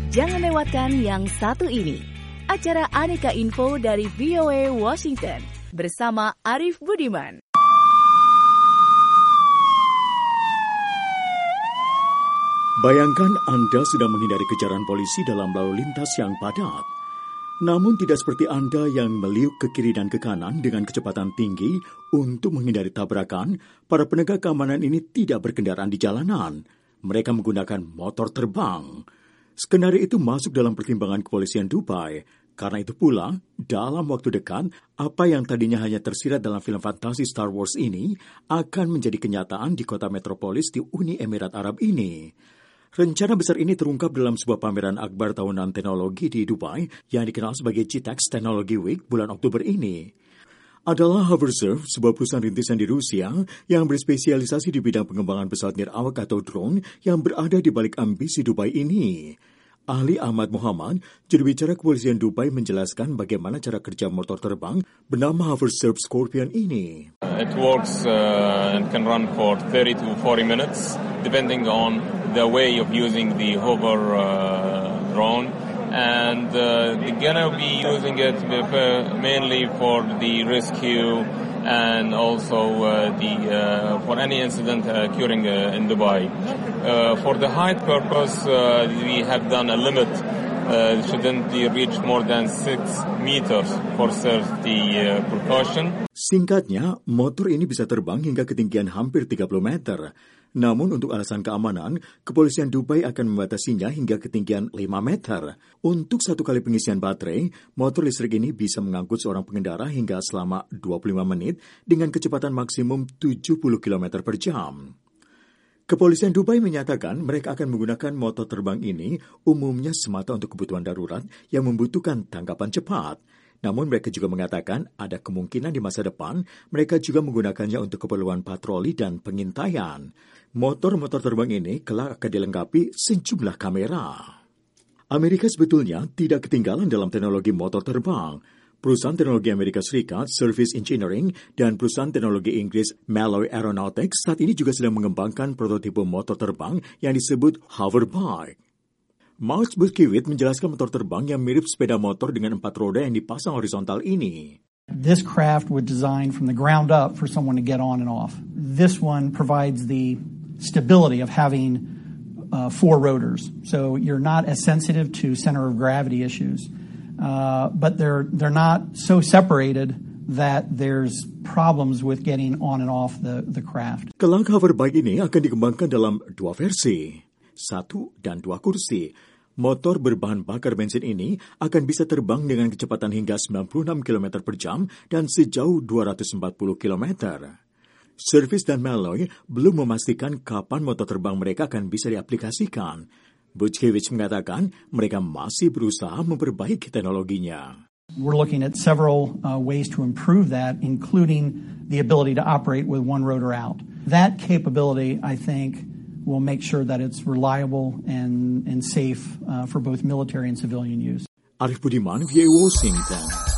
Jangan lewatkan yang satu ini. Acara Aneka Info dari VOA Washington bersama Arif Budiman. Bayangkan Anda sedang menghindari kejaran polisi dalam lalu lintas yang padat. Namun tidak seperti Anda yang meliuk ke kiri dan ke kanan dengan kecepatan tinggi untuk menghindari tabrakan, para penegak keamanan ini tidak berkendaraan di jalanan. Mereka menggunakan motor terbang. Skenario itu masuk dalam pertimbangan kepolisian Dubai. Karena itu pula, dalam waktu dekat, apa yang tadinya hanya tersirat dalam film fantasi Star Wars ini akan menjadi kenyataan di kota metropolis di Uni Emirat Arab ini. Rencana besar ini terungkap dalam sebuah pameran akbar tahunan teknologi di Dubai yang dikenal sebagai GTEx Technology Week bulan Oktober ini. Adalah Hoversurf, sebuah perusahaan rintisan di Rusia yang berspesialisasi di bidang pengembangan pesawat nirawak atau drone yang berada di balik ambisi Dubai ini. Ahli Ahmad Muhammad, juru bicara kepolisian Dubai menjelaskan bagaimana cara kerja motor terbang bernama Hoversurf Scorpion ini. It works and can run for 30 to 40 minutes depending on the way of using the hover drone, and they're gonna be using it mainly for the rescue and also for any incident occurring in Dubai. For the height purpose, we have done a limit. Shouldn't reach more than 6 meters for safety precaution. Singkatnya, motor ini bisa terbang hingga ketinggian hampir 30 meter. Namun untuk alasan keamanan, kepolisian Dubai akan membatasinya hingga ketinggian 5 meter. Untuk satu kali pengisian baterai, motor listrik ini bisa mengangkut seorang pengendara hingga selama 25 menit dengan kecepatan maksimum 70 km per jam. Kepolisian Dubai menyatakan mereka akan menggunakan motor terbang ini umumnya semata untuk kebutuhan darurat yang membutuhkan tanggapan cepat. Namun mereka juga mengatakan ada kemungkinan di masa depan mereka juga menggunakannya untuk keperluan patroli dan pengintaian. Motor-motor terbang ini kelak akan dilengkapi sejumlah kamera. Amerika sebetulnya tidak ketinggalan dalam teknologi motor terbang. Perusahaan teknologi Amerika Serikat, Service Engineering, dan perusahaan teknologi Inggris Malloy Aeronautics saat ini juga sedang mengembangkan prototipe motor terbang yang disebut hoverbike. Mark Buskiewicz menjelaskan motor terbang yang mirip sepeda motor dengan 4 roda yang dipasang horizontal ini. This craft was designed from the ground up for someone to get on and off. This one provides the stability of having 4 rotors. So you're not as sensitive to center of gravity issues. But they're not so separated that there's problems with getting on and off the craft. Kelak hoverbike ini akan dikembangkan dalam 2 versi, 1 dan 2 kursi. Motor berbahan bakar bensin ini akan bisa terbang dengan kecepatan hingga 96 km per jam dan sejauh 240 km. Service dan Malloy belum memastikan kapan motor terbang mereka akan bisa diaplikasikan. Buskiewicz mengatakan mereka masih berusaha memperbaiki teknologinya. We're looking at several ways to improve that, including the ability to operate with one rotor out. That capability, I think, will make sure that it's reliable and safe for both military and civilian use. Arif Budiman, VOA Washington.